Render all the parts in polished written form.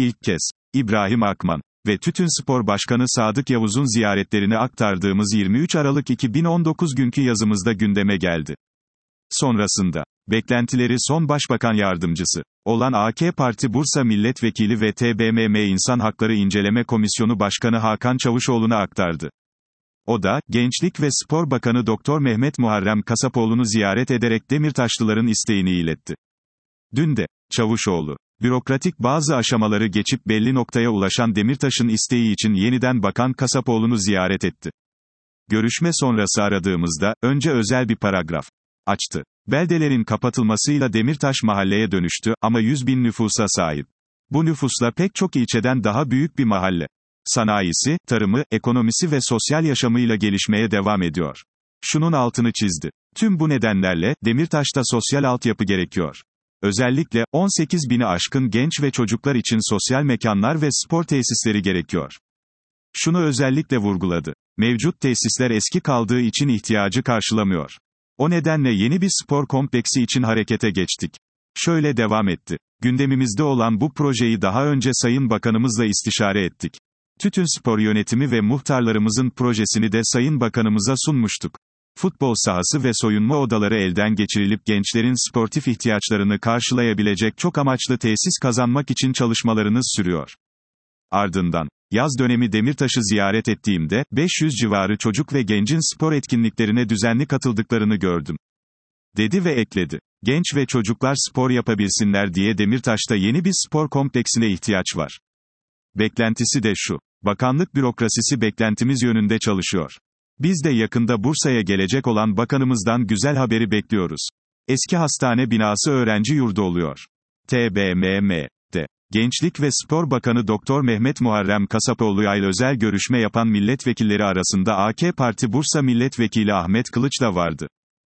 İlk kez, İbrahim Akman ve Tütünspor Başkanı Sadık Yavuz'un ziyaretlerini aktardığımız 23 Aralık 2019 günkü yazımızda gündeme geldi. Sonrasında, beklentileri son Başbakan Yardımcısı olan AK Parti Bursa Milletvekili ve TBMM İnsan Hakları İnceleme Komisyonu Başkanı Hakan Çavuşoğlu'na aktardı. O da, Gençlik ve Spor Bakanı Doktor Mehmet Muharrem Kasapoğlu'nu ziyaret ederek Demirtaşlıların isteğini iletti. Dün de, Çavuşoğlu, bürokratik bazı aşamaları geçip belli noktaya ulaşan Demirtaş'ın isteği için yeniden Bakan Kasapoğlu'nu ziyaret etti. Görüşme sonrası aradığımızda, önce özel bir paragraf açtı. Beldelerin kapatılmasıyla Demirtaş mahalleye dönüştü ama 100.000 nüfusa sahip. Bu nüfusla pek çok ilçeden daha büyük bir mahalle. Sanayisi, tarımı, ekonomisi ve sosyal yaşamıyla gelişmeye devam ediyor. Şunun altını çizdi. Tüm bu nedenlerle, Demirtaş'ta sosyal altyapı gerekiyor. Özellikle, 18.000'i aşkın genç ve çocuklar için sosyal mekanlar ve spor tesisleri gerekiyor. Şunu özellikle vurguladı. Mevcut tesisler eski kaldığı için ihtiyacı karşılamıyor. O nedenle yeni bir spor kompleksi için harekete geçtik. Şöyle devam etti. Gündemimizde olan bu projeyi daha önce Sayın Bakanımızla istişare ettik. Tütünspor yönetimi ve muhtarlarımızın projesini de Sayın Bakanımıza sunmuştuk. Futbol sahası ve soyunma odaları elden geçirilip gençlerin sportif ihtiyaçlarını karşılayabilecek çok amaçlı tesis kazanmak için çalışmalarınız sürüyor. Ardından, yaz dönemi Demirtaş'ı ziyaret ettiğimde, 500 civarı çocuk ve gencin spor etkinliklerine düzenli katıldıklarını gördüm. Dedi ve ekledi. Genç ve çocuklar spor yapabilsinler diye Demirtaş'ta yeni bir spor kompleksine ihtiyaç var. Beklentisi de şu. Bakanlık bürokrasisi beklentimiz yönünde çalışıyor. Biz de yakında Bursa'ya gelecek olan bakanımızdan güzel haberi bekliyoruz. Eski hastane binası öğrenci yurdu oluyor. TBMM'de. Gençlik ve Spor Bakanı Doktor Mehmet Muharrem Kasapoğlu'yla özel görüşme yapan milletvekilleri arasında AK Parti Bursa Milletvekili Ahmet Kılıç da vardı.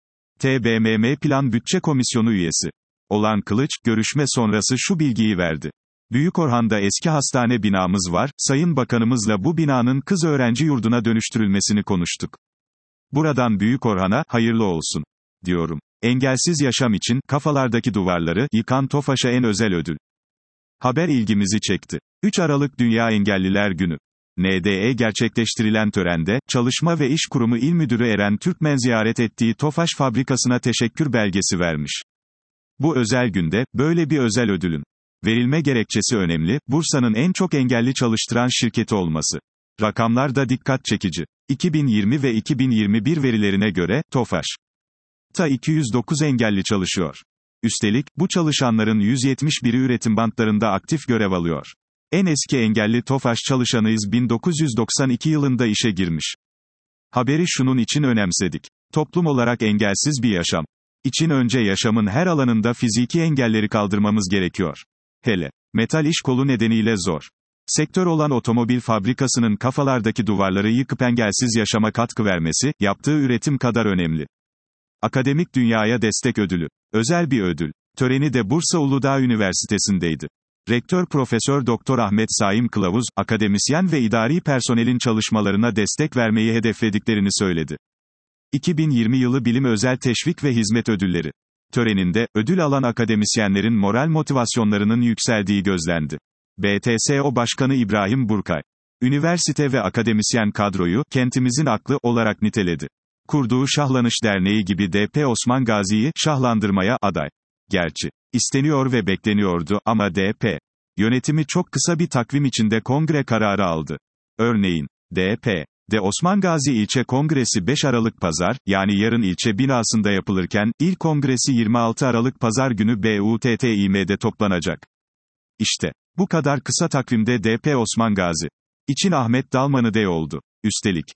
TBMM Plan Bütçe Komisyonu üyesi olan Kılıç, görüşme sonrası şu bilgiyi verdi. Büyükorhan'da eski hastane binamız var, Sayın Bakanımızla bu binanın kız öğrenci yurduna dönüştürülmesini konuştuk. Buradan Büyükorhan'a, hayırlı olsun, diyorum. Engelsiz yaşam için, kafalardaki duvarları, yıkan TOFAŞ'a en özel ödül. Haber ilgimizi çekti. 3 Aralık Dünya Engelliler Günü. NDE gerçekleştirilen törende, Çalışma ve İş Kurumu İl Müdürü Eren Türkmen ziyaret ettiği TOFAŞ fabrikasına teşekkür belgesi vermiş. Bu özel günde, böyle bir özel ödülün verilme gerekçesi önemli, Bursa'nın en çok engelli çalıştıran şirketi olması. Rakamlar da dikkat çekici. 2020 ve 2021 verilerine göre, TOFAŞ'ta 209 engelli çalışıyor. Üstelik, bu çalışanların 171'i üretim bantlarında aktif görev alıyor. En eski engelli TOFAŞ çalışanıyız 1992 yılında işe girmiş. Haberi şunun için önemsedik. Toplum olarak engelsiz bir yaşam için önce yaşamın her alanında fiziki engelleri kaldırmamız gerekiyor. Hele, metal iş kolu nedeniyle zor sektör olan otomobil fabrikasının kafalardaki duvarları yıkıp engelsiz yaşama katkı vermesi, yaptığı üretim kadar önemli. Akademik Dünyaya Destek Ödülü. Özel bir ödül. Töreni de Bursa Uludağ Üniversitesi'ndeydi. Rektör Profesör Doktor Ahmet Saim Kılavuz, akademisyen ve idari personelin çalışmalarına destek vermeyi hedeflediklerini söyledi. 2020 yılı Bilim Özel Teşvik ve Hizmet Ödülleri töreninde, ödül alan akademisyenlerin moral motivasyonlarının yükseldiği gözlendi. BTSO Başkanı İbrahim Burkay, üniversite ve akademisyen kadroyu, kentimizin aklı, olarak niteledi. Kurduğu Şahlanış Derneği gibi DP Osman Gazi'yi, şahlandırmaya, aday. Gerçi, isteniyor ve bekleniyordu, ama DP yönetimi çok kısa bir takvim içinde kongre kararı aldı. Örneğin, DP'de Osman Gazi İlçe Kongresi 5 Aralık Pazar, yani yarın ilçe binasında yapılırken, il kongresi 26 Aralık Pazar günü BUTTİM'de toplanacak. İşte, bu kadar kısa takvimde DP Osman Gazi için Ahmet Dalman'ı dey oldu. Üstelik,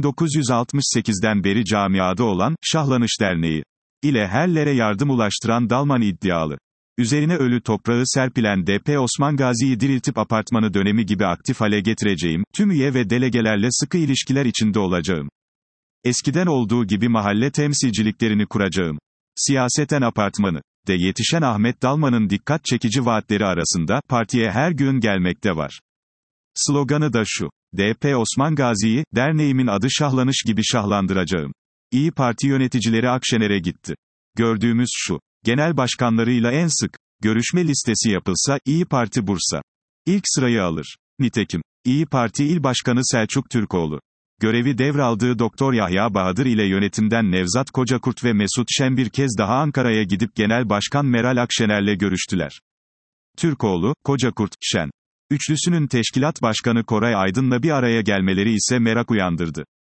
1968'den beri camiada olan, Şahlanış Derneği ile herlere yardım ulaştıran Dalman iddialı. Üzerine ölü toprağı serpilen DP Osman Gazi'yi diriltip apartmanı dönemi gibi aktif hale getireceğim, tüm üye ve delegelerle sıkı ilişkiler içinde olacağım. Eskiden olduğu gibi mahalle temsilciliklerini kuracağım. Siyaseten apartmanı de yetişen Ahmet Dalman'ın dikkat çekici vaatleri arasında, partiye her gün gelmekte var. Sloganı da şu: DP Osman Gazi'yi, derneğimin adı Şahlanış gibi şahlandıracağım. İyi Parti yöneticileri Akşener'e gitti. Gördüğümüz şu: genel başkanlarıyla en sık görüşme listesi yapılsa, İyi Parti Bursa İlk sırayı alır. Nitekim, İyi Parti İl Başkanı Selçuk Türkoğlu, görevi devraldığı Doktor Yahya Bahadır ile yönetimden Nevzat Kocakurt ve Mesut Şen bir kez daha Ankara'ya gidip Genel Başkan Meral Akşener'le görüştüler. Türkoğlu, Kocakurt, Şen üçlüsünün teşkilat başkanı Koray Aydın'la bir araya gelmeleri ise merak uyandırdı.